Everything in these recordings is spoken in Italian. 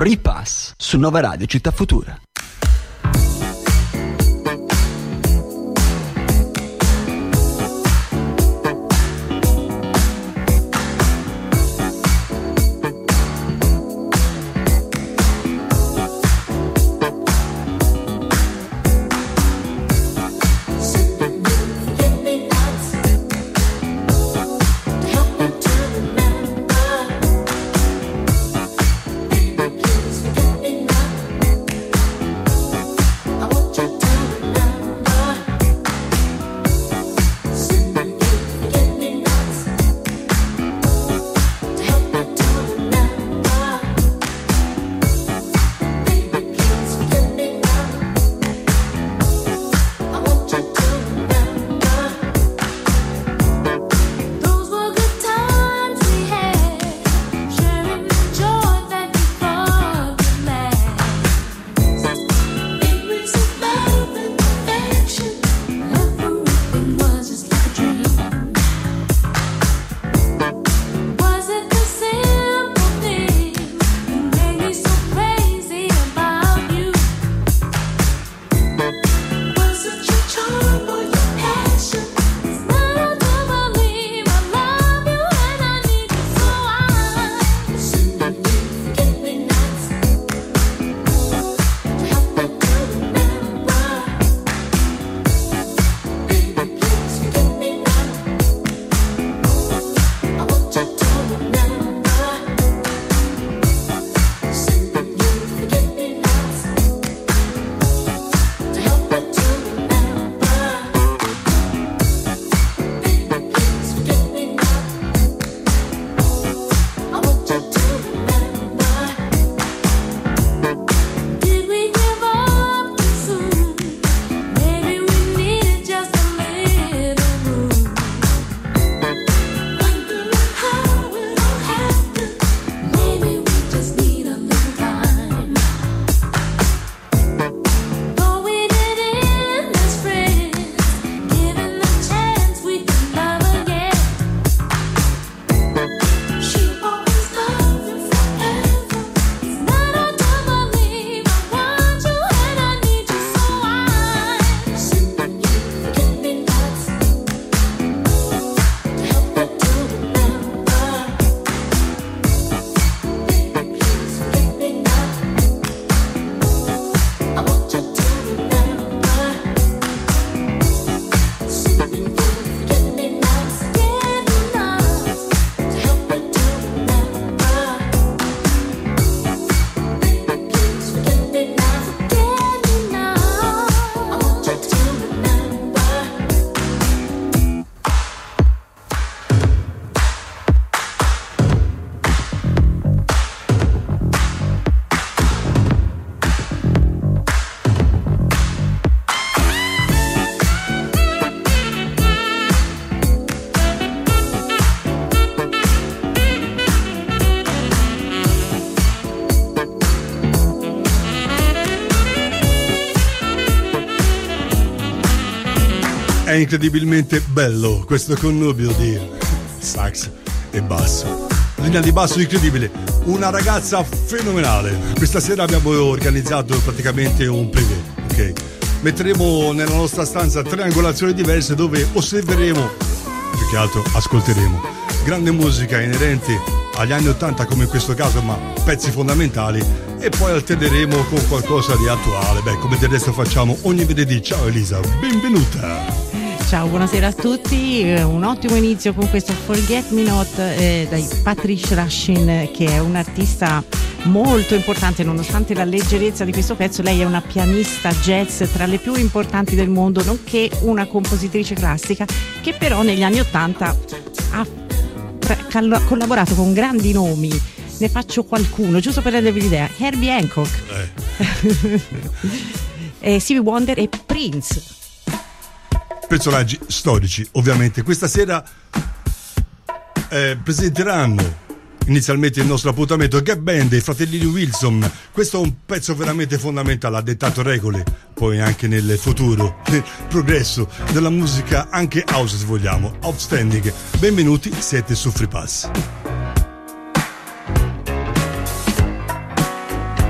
Free Pass su Nova Radio Città Futura. È incredibilmente bello questo connubio di sax e basso. Linea di basso incredibile, una ragazza fenomenale. Questa sera abbiamo organizzato praticamente un privé, ok? Metteremo nella nostra stanza 3 angolazioni diverse dove osserveremo, più che altro ascolteremo, grande musica inerente agli anni 80 come in questo caso, ma pezzi fondamentali, e poi alterneremo con qualcosa di attuale, come del resto facciamo ogni venerdì. Ciao Elisa, benvenuta. Ciao, buonasera a tutti, un ottimo inizio con questo Forget Me Not dai Patrice Rushin, che è un artista molto importante nonostante la leggerezza di questo pezzo. Lei è una pianista jazz tra le più importanti del mondo, nonché una compositrice classica che però negli anni 80 ha collaborato con grandi nomi. Ne faccio qualcuno, giusto per rendervi l'idea: Herbie Hancock, Stevie Wonder e Prince. Personaggi storici, ovviamente. Questa sera presenteranno inizialmente il nostro appuntamento Gap Band e i fratellini Wilson. Questo è un pezzo veramente fondamentale, ha dettato regole poi anche nel futuro, nel progresso della musica, anche house se vogliamo. Outstanding. Benvenuti, siete su Free Pass.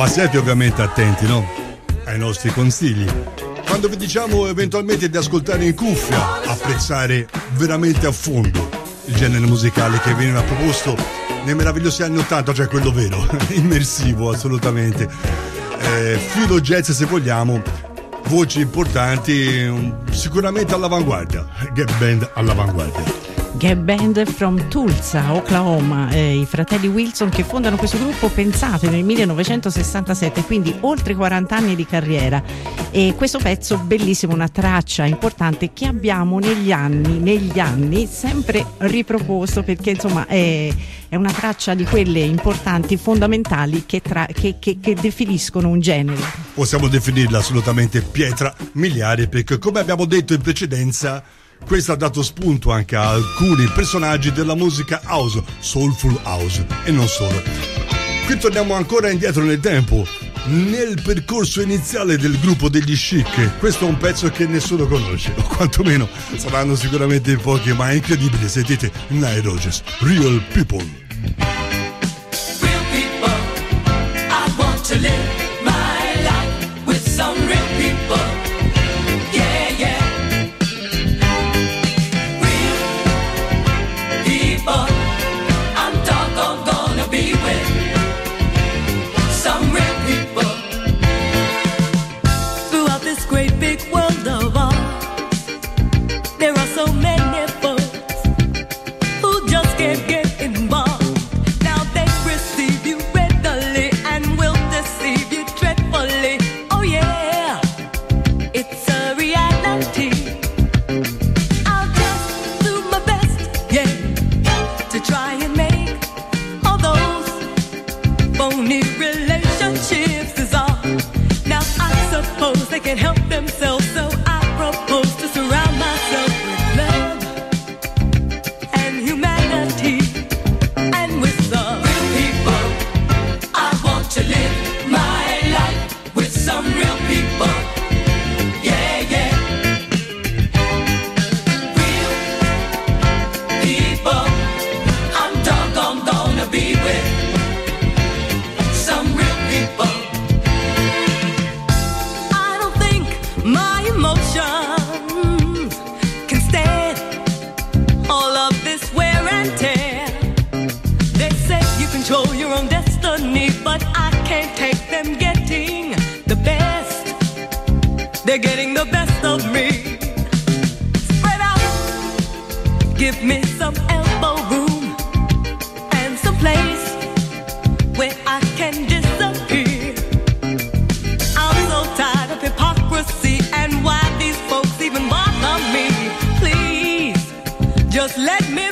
Ma siete ovviamente attenti, no? Ai nostri consigli. Quando vi diciamo eventualmente di ascoltare in cuffia, apprezzare veramente a fondo il genere musicale che veniva proposto nei meravigliosi anni 80, cioè quello vero, immersivo assolutamente. Filo jazz se vogliamo, voci importanti, sicuramente all'avanguardia, Gap Band all'avanguardia. Gap Band from Tulsa, Oklahoma, i fratelli Wilson che fondano questo gruppo, pensate, nel 1967, quindi oltre 40 anni di carriera. E questo pezzo bellissimo, una traccia importante che abbiamo negli anni sempre riproposto, perché insomma è una traccia di quelle importanti, fondamentali che definiscono un genere. Possiamo definirla assolutamente pietra miliare, perché come abbiamo detto in precedenza, questo ha dato spunto anche a alcuni personaggi della musica house, soulful house e non solo. Qui torniamo ancora indietro nel tempo, nel percorso iniziale del gruppo degli Chic. Questo è un pezzo che nessuno conosce, o quantomeno saranno sicuramente in pochi, ma è incredibile. Sentite Nile Rodgers, Real People. Real people, I want to live my life with some real people. They can help themselves, so I propose to surround myself with love and humanity, and with some real people. I want to live my life with some real people. Yeah, yeah. Real people. I'm doggone gonna be with some real people. My emotions can stand all of this wear and tear. They say you control your own destiny, but I can't take them getting the best. They're getting the best of me. Spread out, give me some elbow room and some place where I can disappear. I'm so tired of hypocrisy and why these folks even bother me. Please, just let me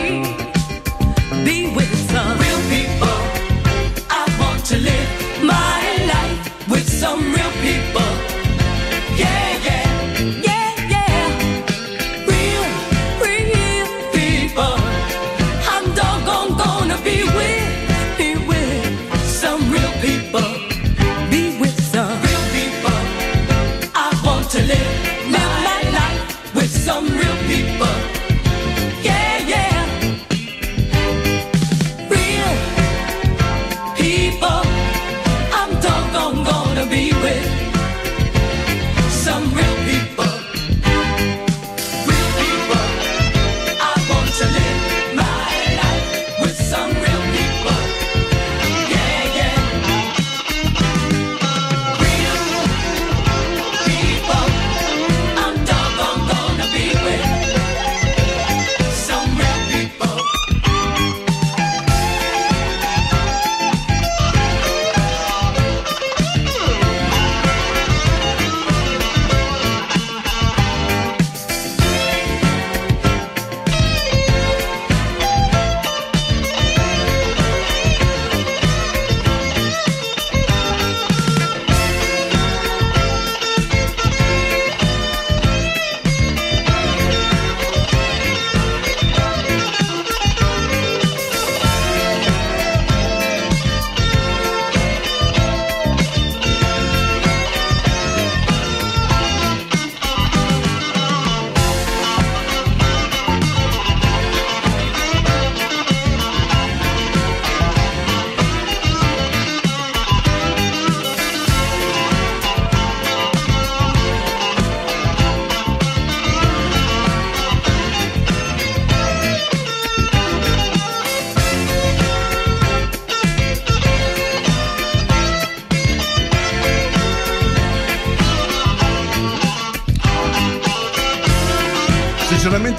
be with some real people. I want to live my life with some real people. Yeah, yeah, yeah, yeah. Real people. I'm doggone gonna be with some real people. Be with some real people. I want to live my life with some real people. Yeah, yeah.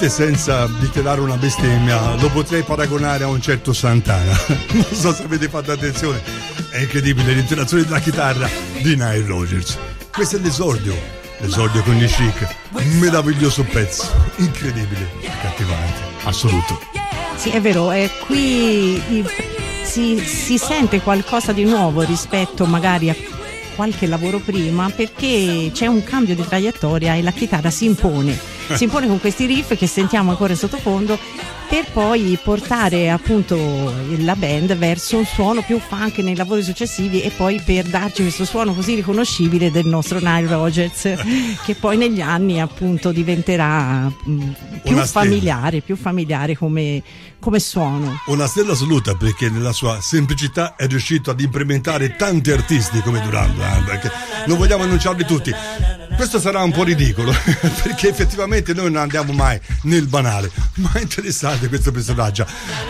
Sinceramente, senza dichiarare una bestemmia, lo potrei paragonare a un certo Santana. Non so se avete fatto attenzione, è incredibile l'intonazione della chitarra di Nile Rodgers. Questo è l'esordio con gli Chic, meraviglioso pezzo, incredibile, accattivante, assoluto. Sì, è vero, qui si sente qualcosa di nuovo rispetto magari a qualche lavoro prima, perché c'è un cambio di traiettoria e la chitarra si impone con questi riff che sentiamo ancora in sottofondo, per poi portare appunto la band verso un suono più funk nei lavori successivi, e poi per darci questo suono così riconoscibile del nostro Nile Rodgers, che poi negli anni appunto diventerà più familiare come suono. Una stella assoluta, perché nella sua semplicità è riuscito ad implementare tanti artisti come Duran Duran, perché non vogliamo annunciarli tutti. Questo sarà un po' ridicolo perché effettivamente noi non andiamo mai nel banale, ma è interessante questo personaggio.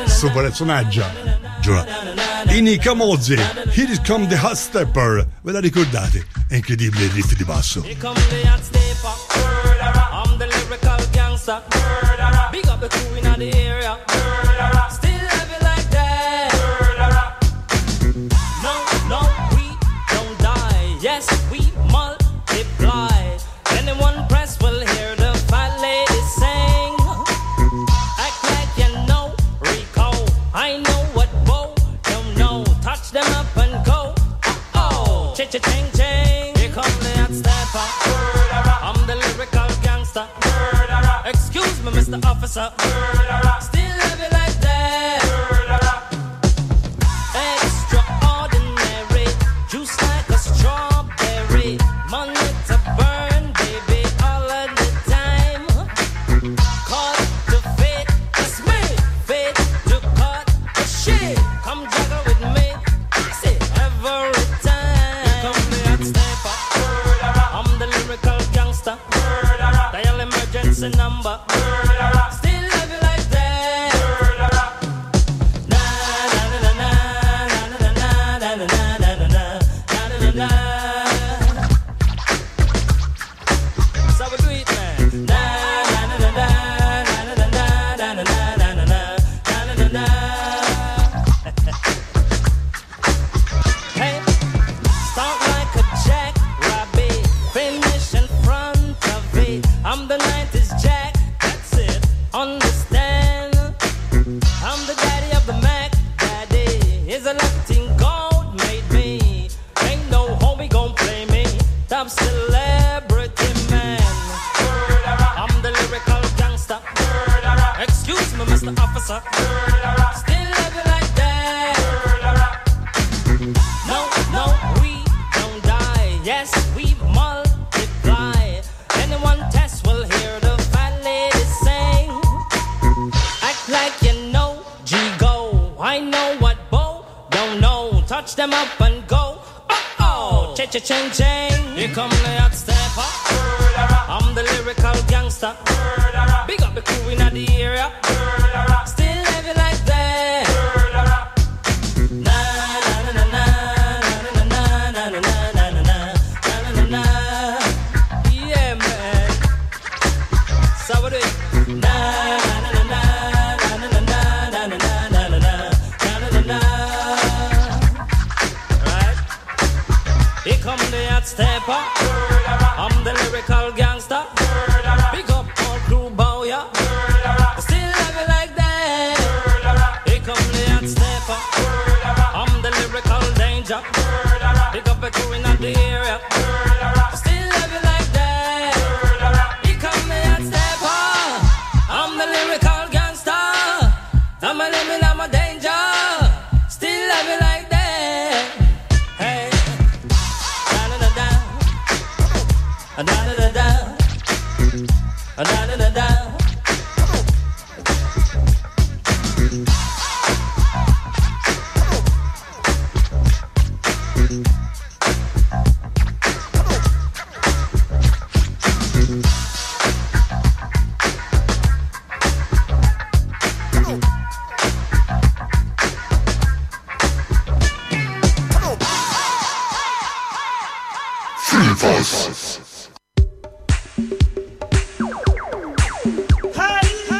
Ini Kamozzi, Here Come the Hot Stepper, ve la ricordate? È incredibile il riff di basso. Here come the hot stepper, I'm the lyrical gangster, big up the crew in the area, still have it like that. No, we don't die, yes we multiply. Anyone press will hear the fat lady sing. Act like you know Rico, I know what Bo don't know. Touch them up and go. Oh, cha-cha-ching ching. Here come the hot stepper, I'm the lyrical gangster. Excuse me, Mr. Officer, still have it like that. Extraordinary, juice like a strawberry, money to burn, baby, all of the time. Cut the fit, it's me, fit to cut the shit. Come juggle with me, I say every time. Here come the hot stepper, I'm the lyrical gangster. Dial emergency number, still have it like that. Na na na na na na na na na na na na na. So we do it, man. Na na na na na na na na na na na na na na. Hey, start like a jackrabbit, finish in front of it. I'm the 90s Jack, that's it, understand? I'm the daddy of the Mac, daddy is a Latin gold made me. Ain't no homie gon' play me, top celebrity man. I'm the lyrical gangster. Excuse me, Mr. Officer, still have it like that. No, we don't die, yes we multiply. Anyone test will hear the fat lady sing. Act like you know G-Go, I know what Bo don't know. Touch them up and go. Oh, cha-cha-ching-ching. Here come the hot stepper, I'm the lyrical gangster. Big up the crew in the area, still have it like that. Na na na na na na na na na na na na na. Yeah, man. So we do it. Na na na na na na na na na na na na na. Right? Here come the hot stepper, I'm the lyrical gangster. Big up all crew, bow ya. Still have it like that. Here come the hot stepper, I'm the lyrical danger. Big up the crew in the area. Still have it like that. Here come the hot stepper, I'm the lyrical gangster. I'm a limit, I'm a danger. Still have it like that. Hey, da da da da, da da da da, da da da da. Hey!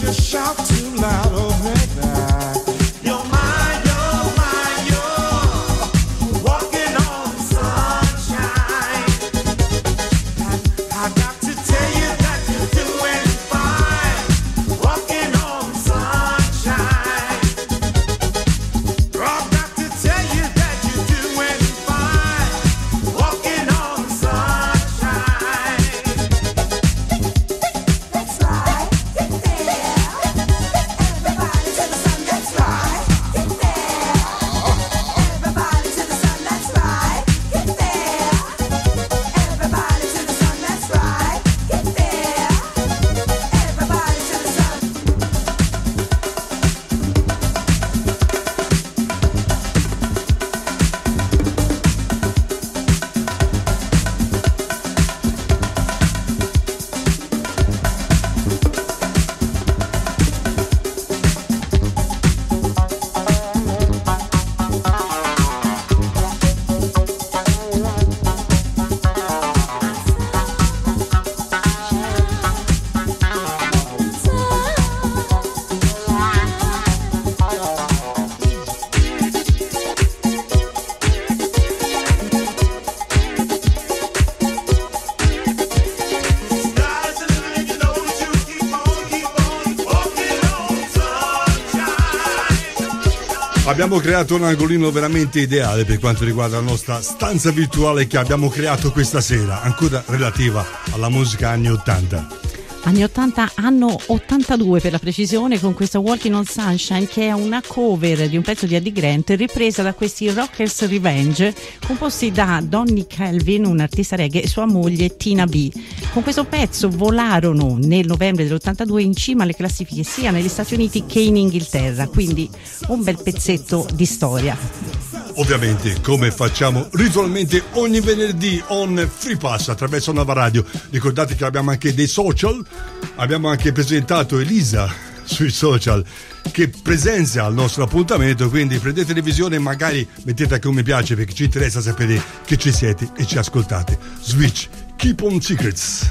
Abbiamo creato un angolino veramente ideale per quanto riguarda la nostra stanza virtuale che abbiamo creato questa sera, ancora relativa alla musica anni 80. Anni 80, anno 82 per la precisione, con questa Walking on Sunshine, che è una cover di un pezzo di Eddie Grant ripresa da questi Rockers Revenge, composti da Donny Calvin, un artista reggae, e sua moglie Tina B. Con questo pezzo volarono nel novembre dell'82 in cima alle classifiche sia negli Stati Uniti che in Inghilterra, quindi un bel pezzetto di storia. Ovviamente, come facciamo ritualmente ogni venerdì on Free Pass attraverso Nova Radio. Ricordate che abbiamo anche dei social, abbiamo anche presentato Elisa sui social che presenzia al nostro appuntamento, quindi prendete televisione e magari mettete anche un mi piace perché ci interessa sapere che ci siete e ci ascoltate. Switch, Keep on Secrets.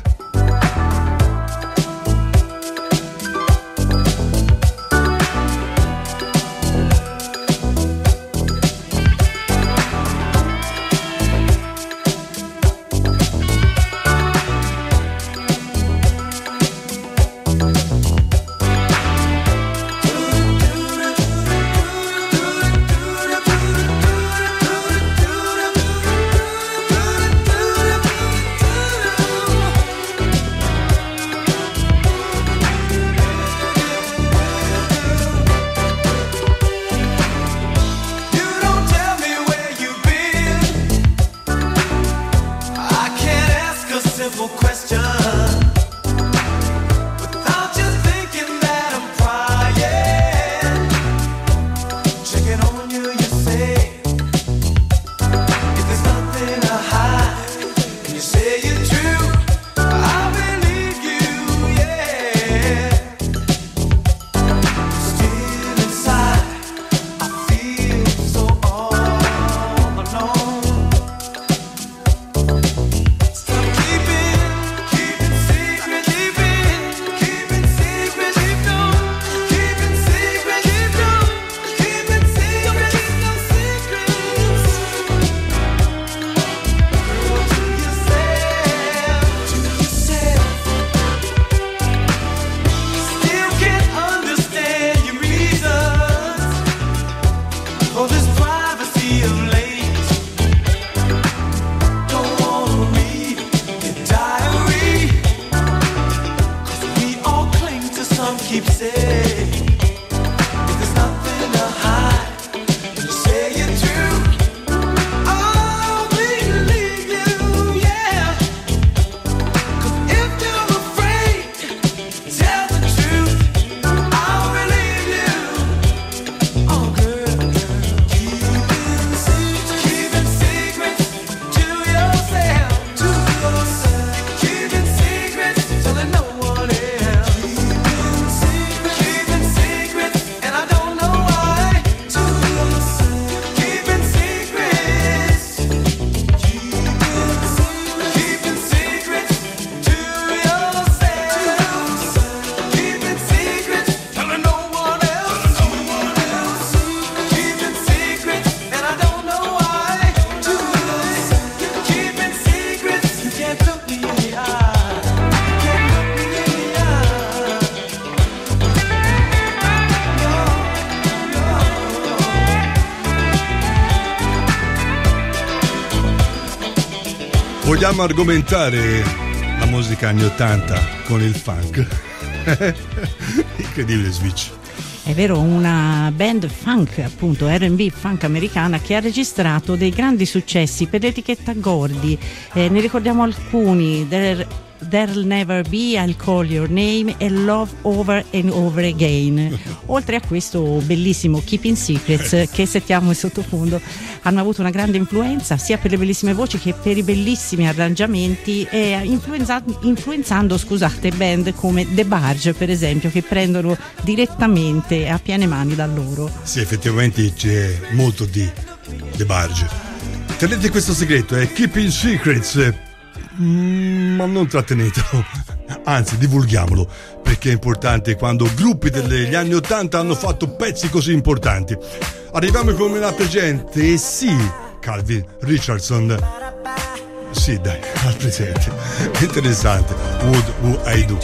Vogliamo argomentare la musica anni 80 con il funk? Incredibile Switch. È vero, una band funk, appunto R&B funk americana, che ha registrato dei grandi successi per l'etichetta Gordy. Ne ricordiamo alcuni: There'll Never Be, I'll Call Your Name e Love Over and Over Again. Oltre a questo bellissimo Keeping Secrets, che sentiamo in sottofondo, hanno avuto una grande influenza sia per le bellissime voci che per i bellissimi arrangiamenti, e influenzando band come The Barge, per esempio, che prendono direttamente a piene mani da loro. Sì, effettivamente c'è molto di The Barge. Tenete questo segreto, è Keeping Secrets, ma non trattenetelo, anzi divulghiamolo, perché è importante quando gruppi degli anni 80 hanno fatto pezzi così importanti. Arriviamo come la presente, e sì, Calvin Richardson, sì dai, al presente, interessante. What Would I Do?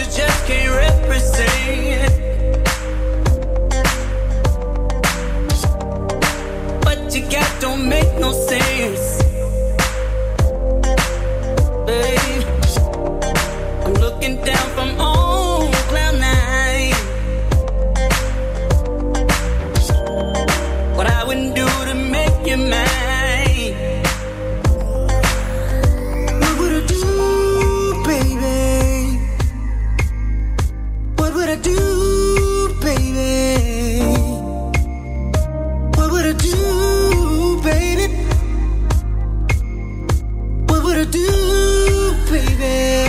What you got don't make no sense. I'm looking down from on cloud nine. What I wouldn't do to make you mine. What would I do, baby? What would I do, baby? What would I do, baby? What would I do, baby?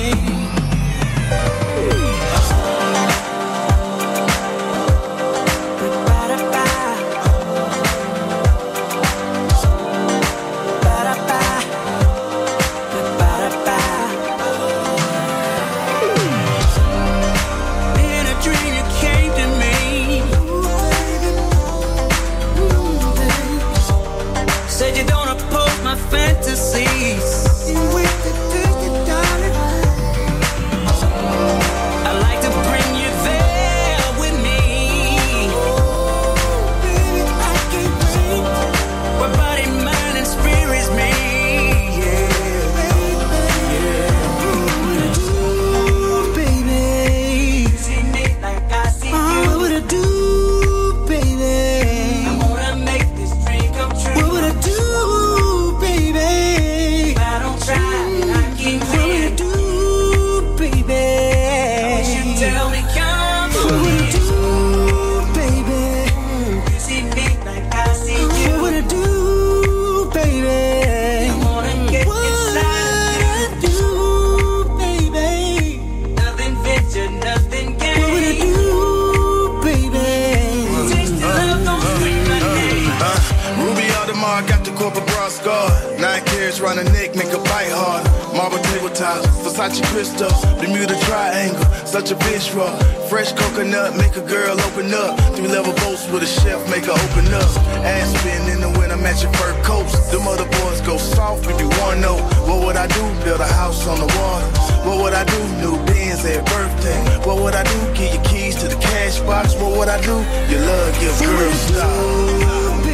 Round the neck, make a bite harder. Marble tabletop, Versace crystal, Bermuda triangle, such a bitch roll. Fresh coconut, make a girl open up. 3-level boats with a chef, make her open up. Aspen in the winter, matching fur coats. Them other boys go soft if you wanna know. What would I do? Build a house on the water. What would I do? New Benz at birthday. What would I do? Give your keys to the cash box. What would I do? Your love, give girls style.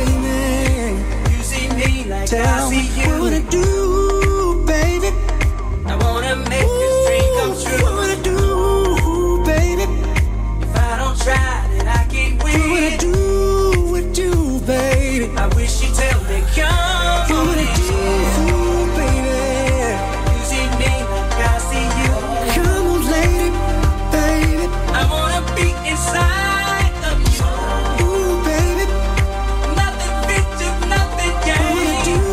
Tell me what would I do, baby? I wanna make this dream come true. What would I do, baby? If I don't try, then I can't win. What would I do with you, baby? I wish you'd tell me, come. What would I do, baby? You see me like I see you. Come on, lady, baby. I wanna be inside of you. Ooh, baby. Nothing fits, nothing gains.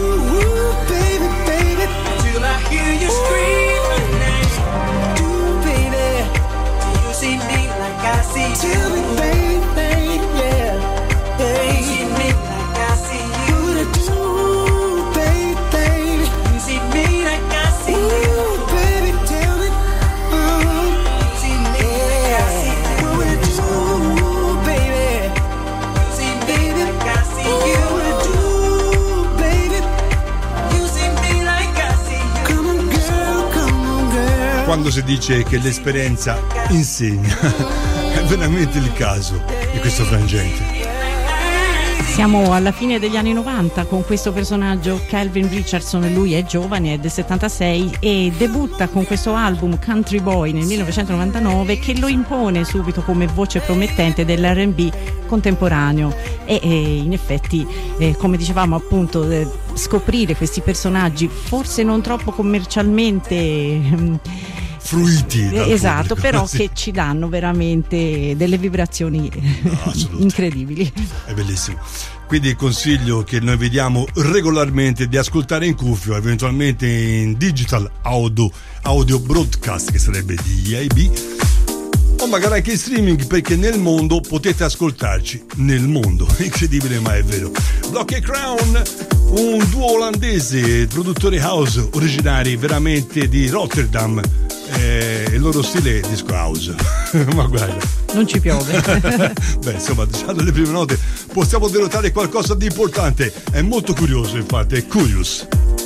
Hear you scream my name. Do, baby, do you see me like I see you? Tell me, baby, yeah. Do you see me like I see you? What would I do, baby? You see me like I see you? Ooh, baby, tell me. You see me like I see you? What would I do, baby? You see me like I see you? What would I do, baby? You see me like I see you? Come on, girl. Quando si dice che l'esperienza insegna, è veramente il caso di questo frangente. Siamo alla fine degli anni 90 con questo personaggio Calvin Richardson. Lui è giovane, è del 76 e debutta con questo album Country Boy nel 1999 che lo impone subito come voce promettente dell'R&B contemporaneo e in effetti come dicevamo appunto scoprire questi personaggi forse non troppo commercialmente fruiti esatto, pubblico, però sì, che ci danno veramente delle vibrazioni incredibili. È bellissimo. Quindi consiglio che noi vediamo regolarmente di ascoltare in cuffia, eventualmente in digital audio broadcast, che sarebbe DAB, o magari anche in streaming, perché nel mondo potete ascoltarci nel mondo. Incredibile ma è vero. Block e Crown, un duo olandese, produttori house originari veramente di Rotterdam. Il loro stile è disco house. Ma guarda, non ci piove. Beh, insomma, già dalle prime note possiamo denotare qualcosa di importante. È molto curioso, infatti, è curious.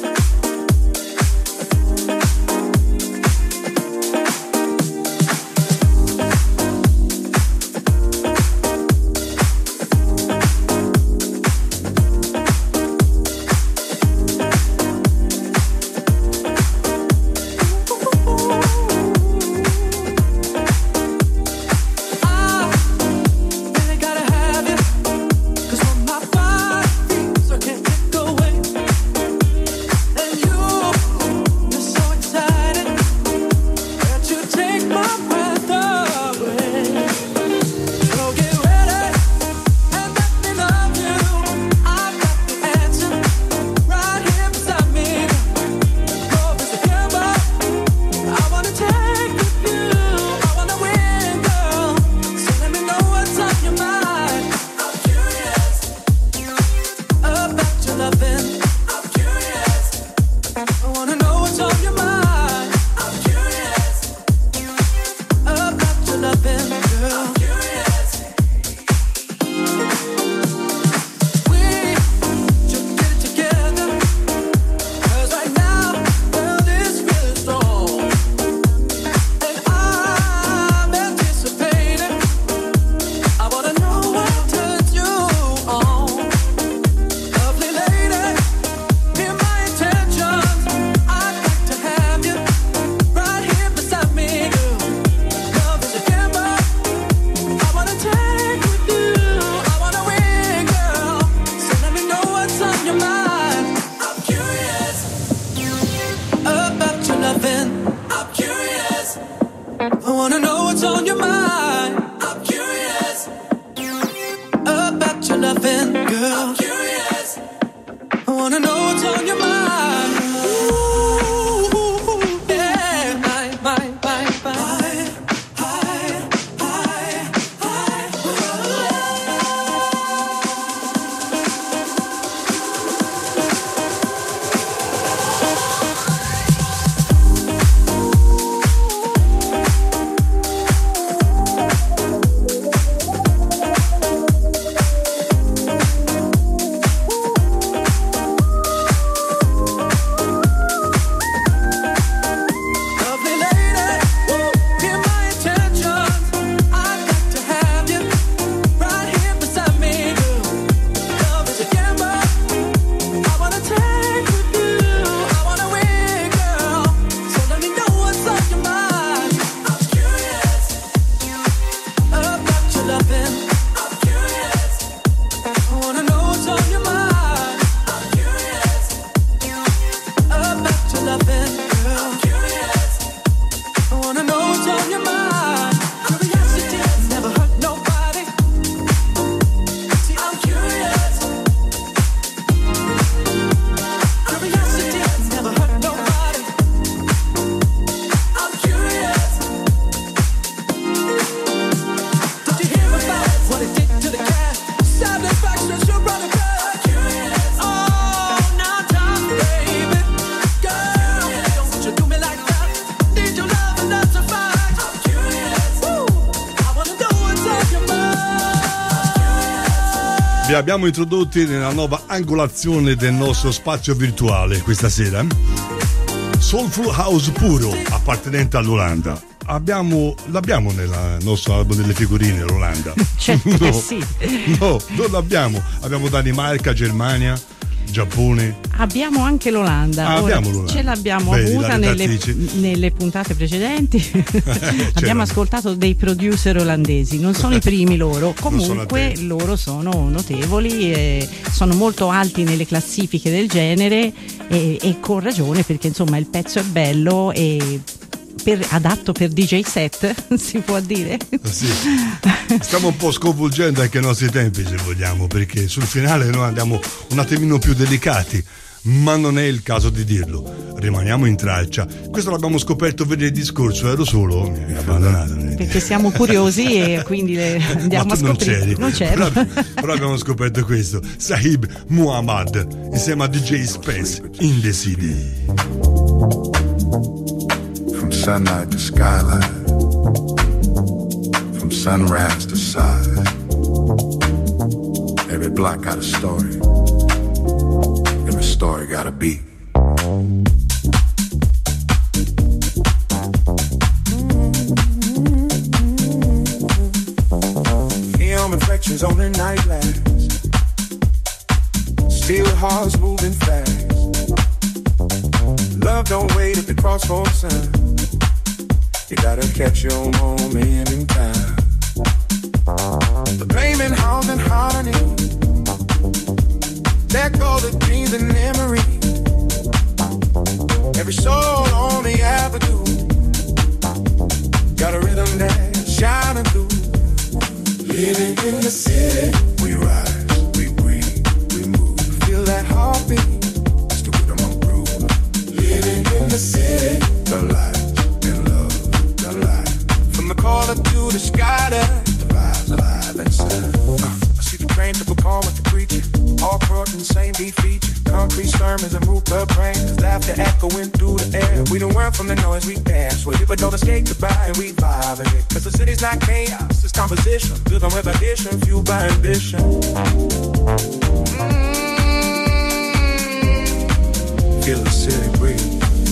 Vi abbiamo introdotti nella nuova angolazione del nostro spazio virtuale questa sera. Soulful House puro, appartenente all'Olanda. l'abbiamo nel nostro album delle figurine, l'Olanda. Certo, sì. No, non l'abbiamo. Abbiamo Danimarca, Germania, Giappone. Abbiamo anche l'Olanda. Abbiamo l'Olanda. Ce l'abbiamo Vedi, avuta nelle puntate precedenti. Abbiamo ascoltato dei producer olandesi, non sono i primi loro, comunque loro sono notevoli e sono molto alti nelle classifiche del genere e con ragione, perché insomma il pezzo è bello e adatto per DJ set, si può dire. Sì. Stiamo un po' sconvolgendo anche i nostri tempi, se vogliamo, perché sul finale noi andiamo un attimino più delicati, ma non è il caso di dirlo. Rimaniamo in traccia. Questo l'abbiamo scoperto venerdì scorso, ero solo, mi hai abbandonato. Perché siamo curiosi e quindi andiamo a scoprire. Non c'ero. Però abbiamo scoperto questo. Sahib Muhammad insieme a DJ Spence in the City. From sunlight to skylight, from sunrise to side, every block got a story, every story got a beat. Film reflections on the night lights, still hearts moving fast. Love don't wait at the crossroads sign. You gotta catch your moment in time. The blaming house and harmony. Let go the dreams and memories. Every soul on the avenue got a rhythm that's shining through. Living in the city, we rise, we breathe, we move. Feel that heartbeat, it's the rhythm of groove. Living in the city, the light and love, the light. From the caller to the sky, the vibes alive inside. I see the train to become with the creature. All part in the same beat feature. Concrete sermons and root the brain. Cause laughter echoing through the air. We don't run from the noise we pass. Where people don't escape goodbye and we vibe in it. Cause the city's not chaos, it's composition. Built on repetition, fueled by ambition. Feel the city breathe.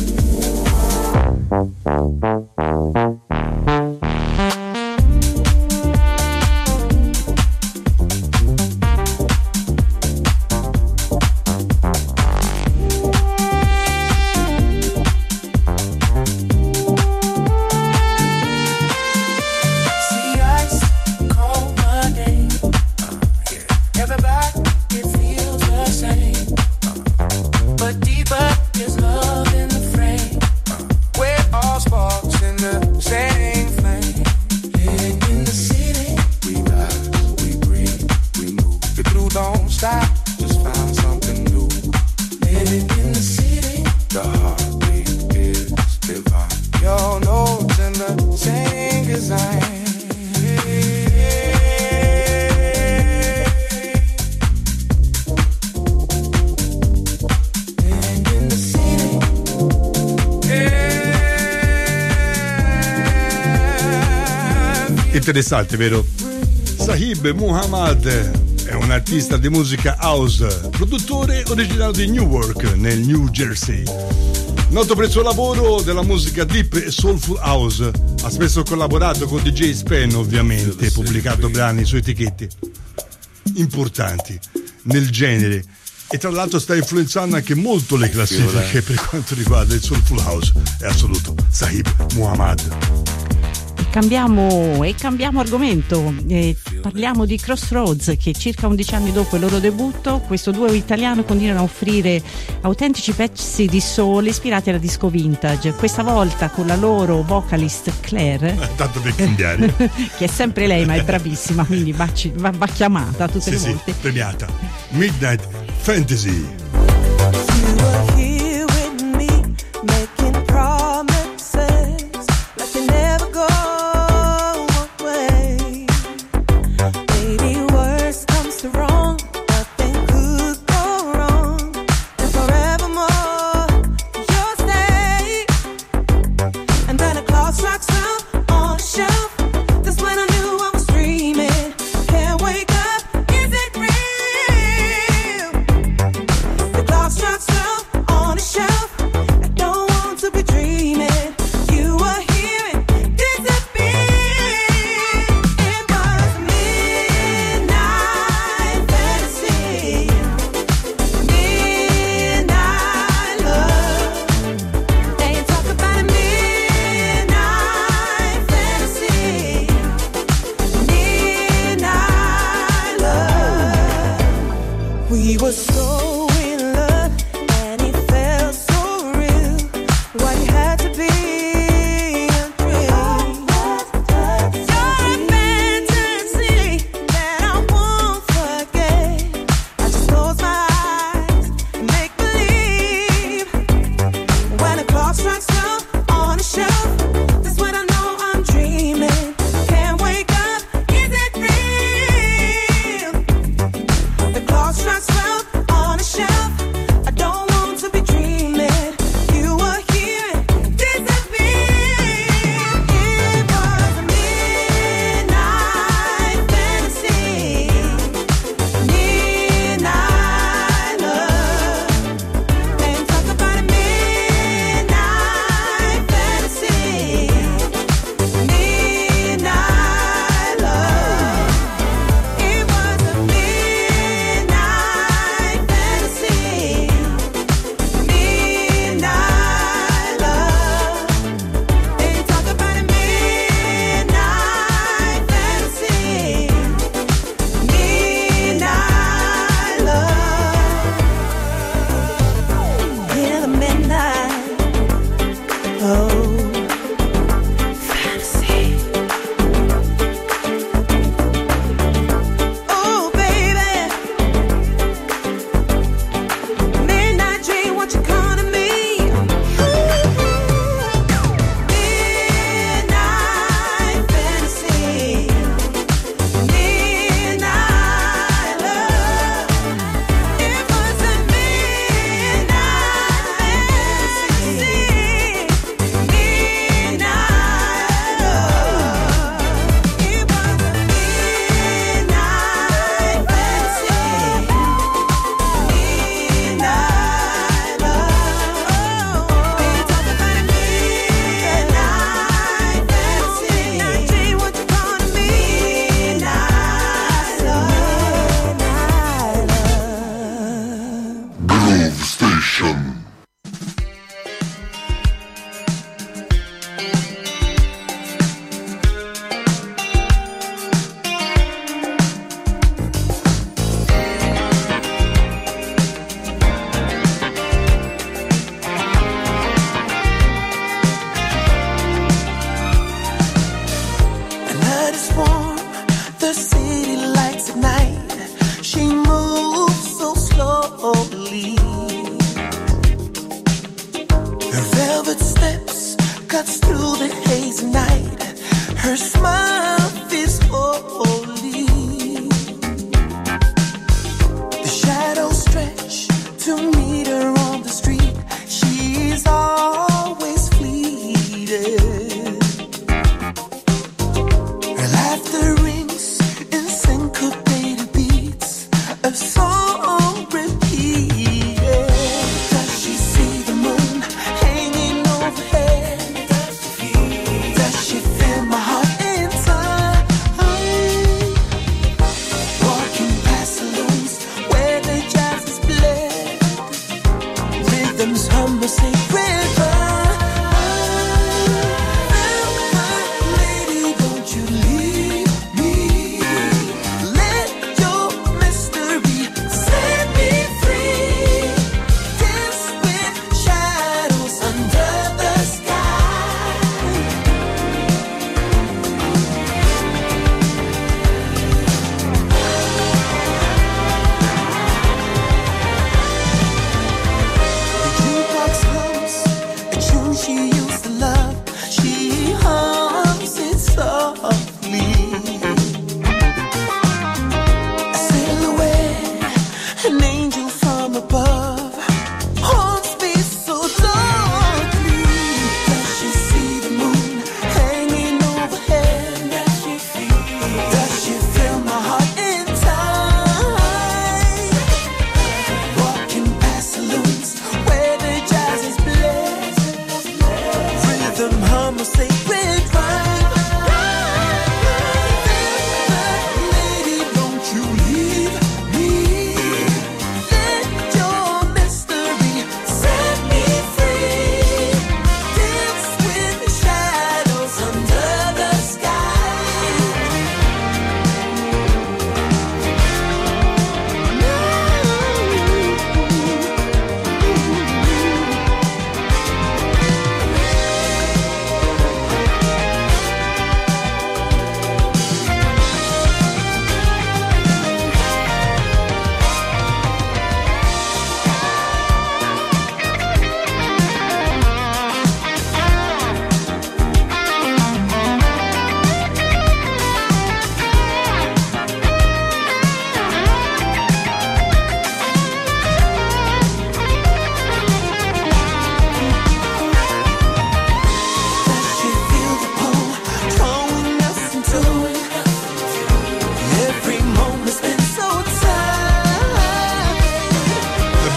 Interessante, vero? Sahib Muhammad è un artista di musica house, produttore originario di Newark, nel New Jersey. Noto per il suo lavoro della musica deep e soulful house, ha spesso collaborato con DJ Spen, ovviamente, pubblicato brani su etichette importanti nel genere e tra l'altro sta influenzando anche molto le classifiche per quanto riguarda il soulful house. È assoluto Sahib Muhammad. Cambiamo argomento, parliamo di Crossroads, che circa 11 anni dopo il loro debutto questo duo italiano continuano a offrire autentici pezzi di soul ispirati alla disco vintage, questa volta con la loro vocalist Claire, tanto per cambiare, che è sempre lei ma è bravissima, quindi va chiamata tutte le volte. Premiata. Midnight Fantasy. Struck We were so in love, and it felt so real. What it had to be a dream. You're a fantasy that I won't forget. I just close my eyes and make believe. When the clock strikes 12 on the shelf, that's when I know I'm dreaming. Can't wake up, is it real? The clock strikes 12 on the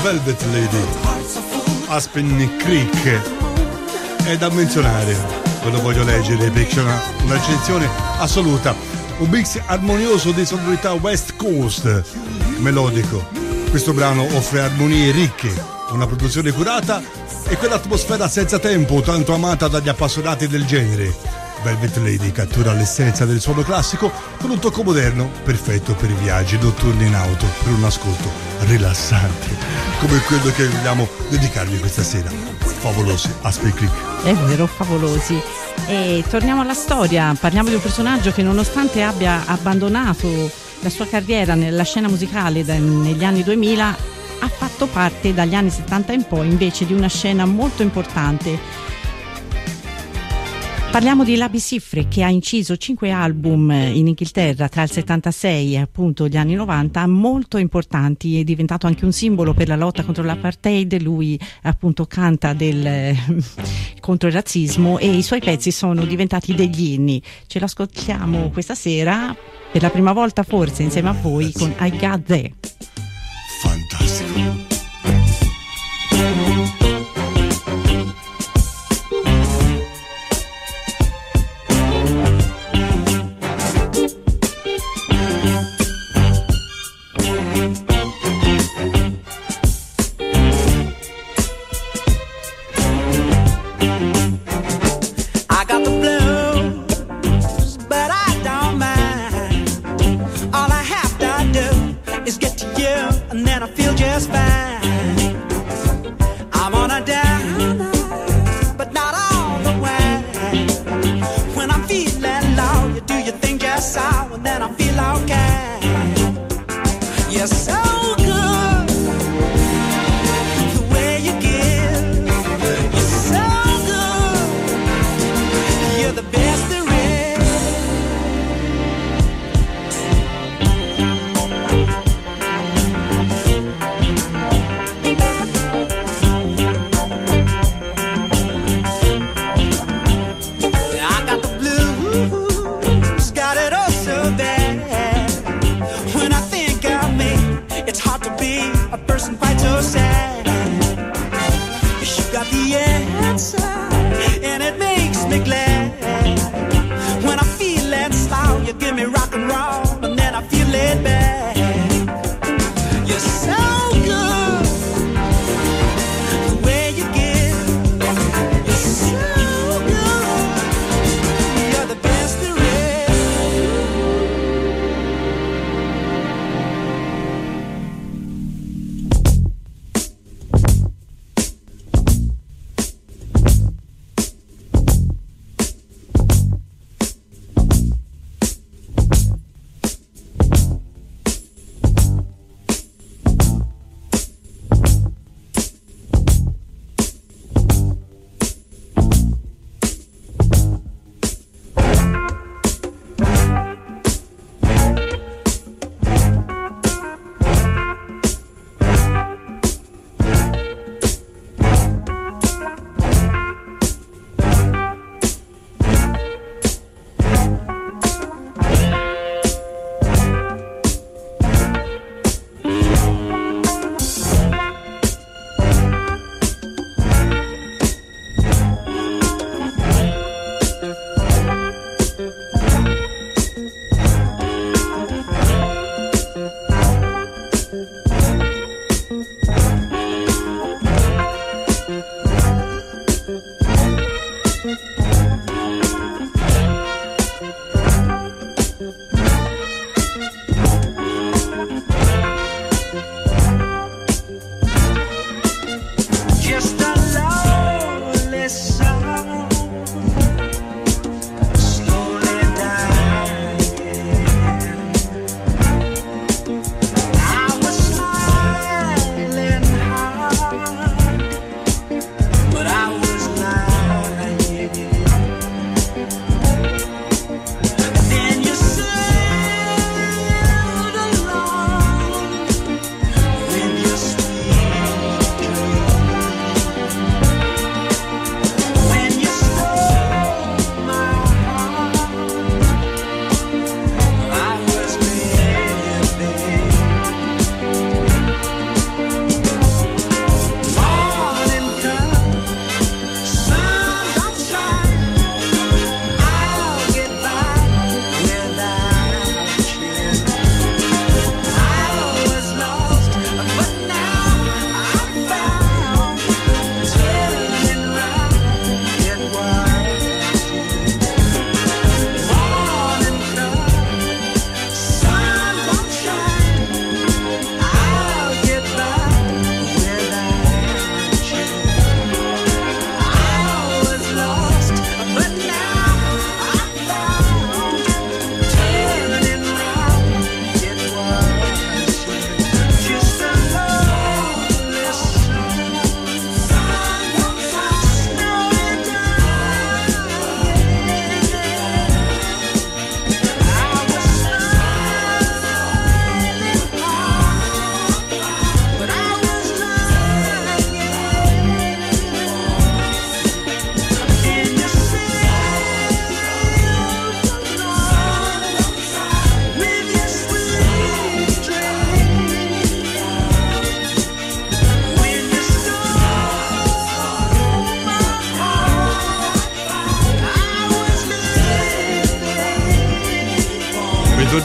Velvet Lady, Aspen Creek. È da menzionare, ve lo voglio leggere perché c'è una recensione assoluta. Un mix armonioso di sonorità West Coast, melodico. Questo brano offre armonie ricche, una produzione curata e quell'atmosfera senza tempo tanto amata dagli appassionati del genere. Velvet Lady cattura l'essenza del suono classico con un tocco moderno, perfetto per i viaggi notturni in auto, per un ascolto rilassante, come quello che vogliamo dedicarvi questa sera. Favolosi, Aspen Creek. È vero, favolosi. E torniamo alla storia, parliamo di un personaggio che nonostante abbia abbandonato la sua carriera nella scena musicale negli anni 2000, ha fatto parte dagli anni 70 in poi invece di una scena molto importante. Parliamo di Labi Siffre, che ha inciso 5 album in Inghilterra tra il 76 e appunto gli anni 90, molto importanti. È diventato anche un simbolo per la lotta contro l'apartheid. Lui appunto canta contro il razzismo e i suoi pezzi sono diventati degli inni. Ce l'ascoltiamo questa sera per la prima volta forse insieme a voi con I Got There. Fantastico. When I think I made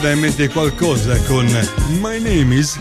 torna in mente qualcosa con My Name Is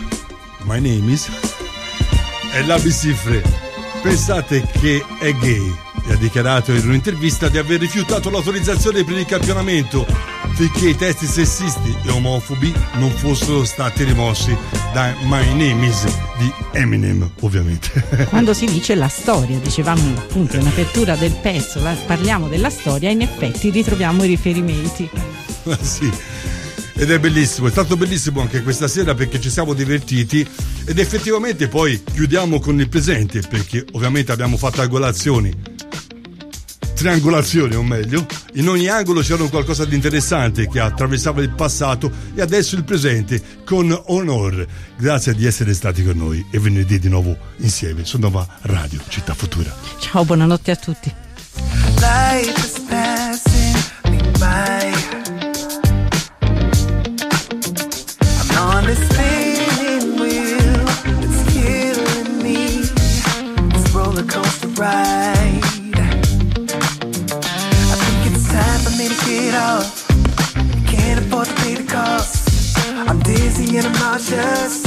e l'ABC Free. Pensate che è gay e ha dichiarato in un'intervista di aver rifiutato l'autorizzazione per il campionamento finché i testi sessisti e omofobi non fossero stati rimossi da My Name Is di Eminem, ovviamente. Quando si dice la storia, dicevamo appunto in apertura del pezzo, parliamo della storia, in effetti ritroviamo i riferimenti. Sì, ed è bellissimo, è stato bellissimo anche questa sera perché ci siamo divertiti ed effettivamente poi chiudiamo con il presente perché ovviamente abbiamo fatto triangolazioni o meglio, in ogni angolo c'era qualcosa di interessante che attraversava il passato e adesso il presente con Honor. Grazie di essere stati con noi e venerdì di nuovo insieme su Nova Radio Città Futura. Ciao, buonanotte a tutti. Life is passing me by. I'm on this spinning wheel, it's killing me. This roller coaster ride. I think it's time for me to get off. Can't afford to pay the cost. I'm dizzy and I'm nauseous.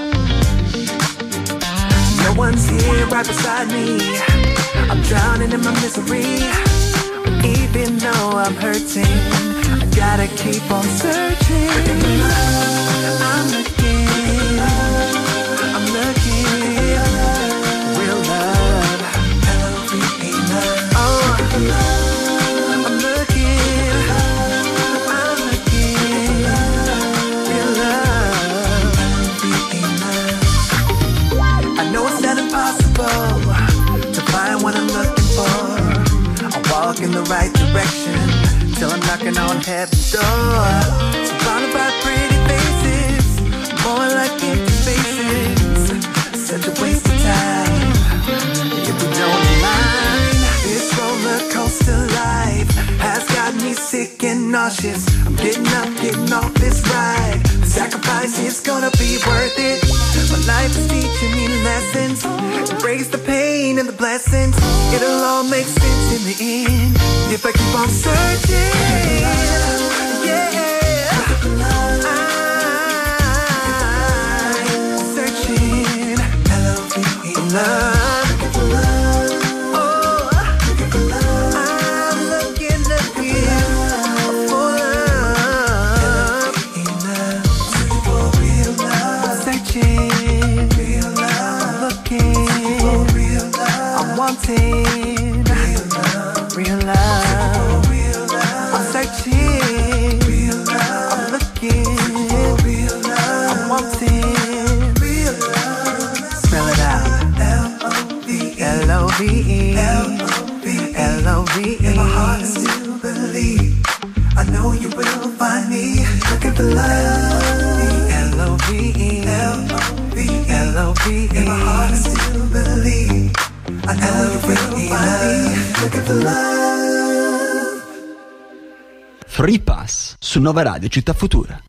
No one's here right beside me. I'm drowning in my misery. Even though I'm hurting, I gotta keep on searching. I'm looking, real love, L-O-V-E love. Oh, I'm looking, real love, L-O-V-E love. I know it's not impossible to find what I'm looking for. I walk in the right direction till I'm knocking on heaven's door. Surrounded by pretty faces, more like empty spaces. Such a waste of time if we don't mind. This roller coaster life has got me sick and nauseous. I'm getting up, getting off this ride. The sacrifice is gonna be worth it. My life is teaching me lessons. Embrace the pain and the blessings. It'll all make sense in the end if I keep on searching. Yeah, I'm searching. L-O-V-E love. Oh, I'm looking for love. For real love. Searching. Real love. Looking for real love. I'm wanting real love. Real love. I'm searching. Real love. I'm looking for real love. I'm wanting real love. Spell it out. L-O-V-E. L-O-V-E. L-O-V-E. L-O-V-E. In my heart I still believe. I know you will find me looking for love. L-O-V-E. L-O-V-E. L-O-V-E. In my heart I still believe. I know you will find me looking for love. Free Pass su Nova Radio Città Futura.